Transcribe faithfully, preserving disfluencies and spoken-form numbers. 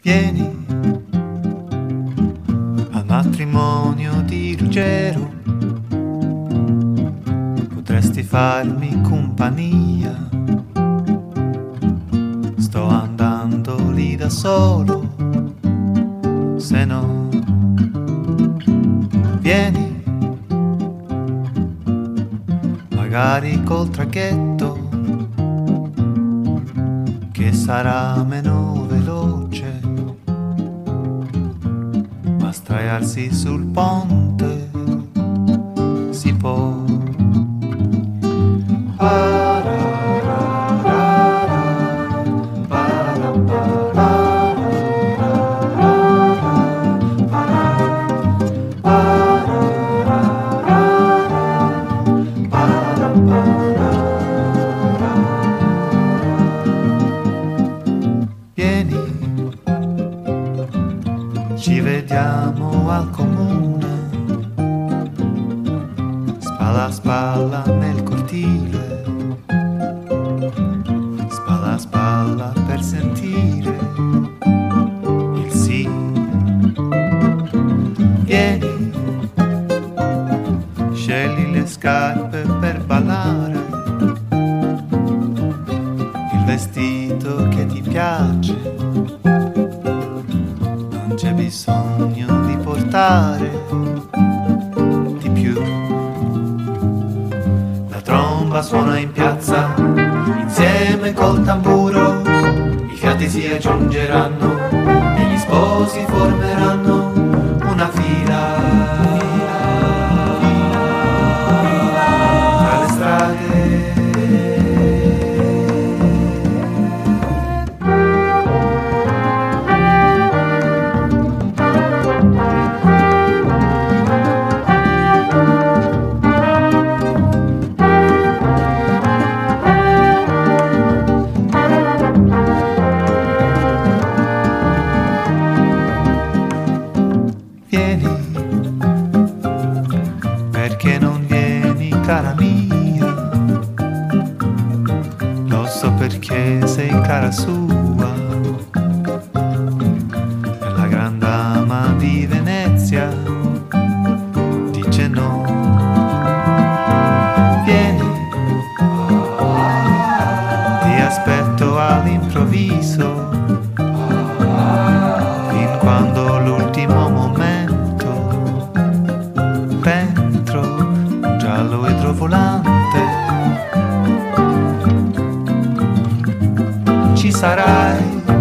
Vieni al matrimonio di Ruggero, potresti farmi compagnia. Sto andando lì da solo, se no vieni, magari col traghetto, che sarà meno veloce, ma straiarsi sul ponte si può. Vieni, ci vediamo al comune, spalla a spalla nel cortile, spalla a spalla per sentire il sì. Vieni, scegli le scarpe per ballare, il vestito che ti piace, non c'è bisogno di portare di più. La tromba suona in piazza insieme col tamburo, i fiati si aggiungeranno e gli sposi formeranno una fila tra le strade. Vieni, perché non vieni, cara mia? Lo so perché sei cara sua, e la gran dama di Venezia dice no. Vieni, ti aspetto all'improvviso, fin quando l'ultimo momento, dentro un giallo idrovolante ci sarai.